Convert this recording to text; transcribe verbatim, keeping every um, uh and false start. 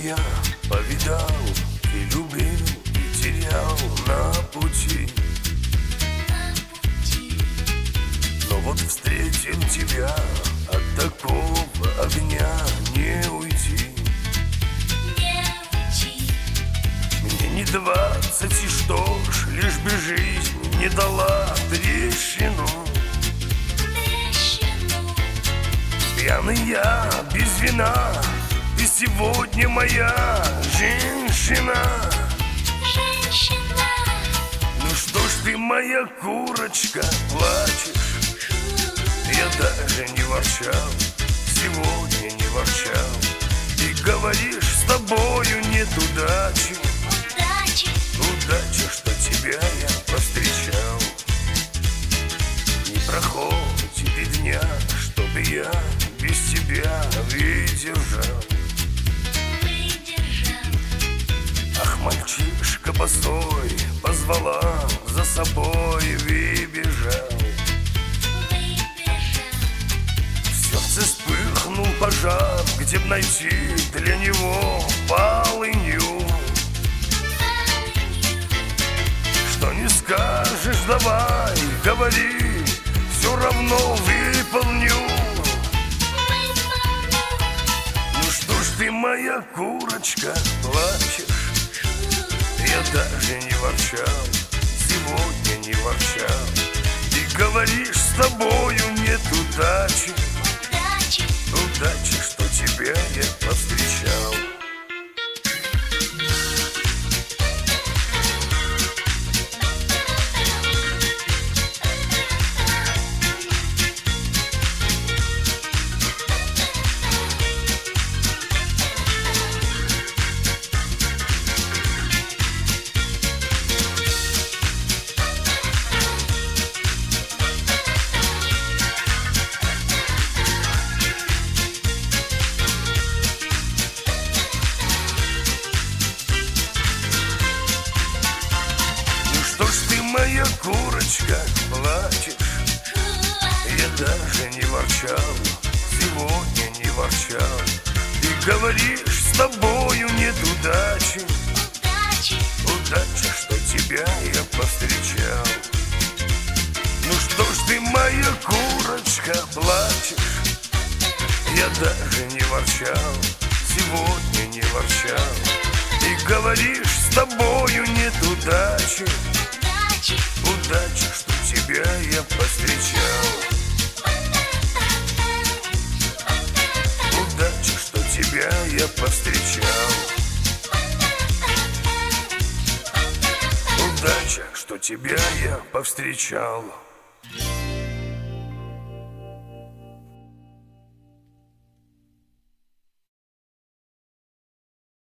я повидал и любил, и терял на пути. Но вот встретил тебя, от такого огня не уйти. Мне не двадцать, и что ж, лишь бы жизнь не дала трещину. Пьяный я без вина, и сегодня моя женщина. Женщина. Ну что ж ты, моя курочка, плачешь? Я даже не ворчал, сегодня не ворчал. И говоришь, с тобою нет удачи. Удачи. Удача, что тебя я повстречал. Не проходит и дня, чтобы я без тебя выдержал. Выдержал. Ах, мальчишка босой позвала за собой, выбежал. Выбежал. В сердце вспыхнул пожар, где б найти для него полынью. Что не скажешь, давай, говори, все равно выполню. Ну что ж ты, моя курочка, плачешь? Я даже не ворчал, сегодня не ворчал. Ты говоришь, с тобою нет удачи. Удачи. Удача, что тебя я повстречал. Что ж ты, моя курочка, плачешь? Я даже не ворчал, сегодня не ворчал. Ты говоришь, с тобою нет удачи. Удачи. Удача, что тебя я повстречал. Ну что ж ты, моя курочка, плачешь? Я даже не ворчал, сегодня не ворчал. Ты говоришь, с тобою нет удачи. Удачи. Удача, что тебя я повстречал. Удача, что тебя я повстречал. Удача, что тебя я повстречал.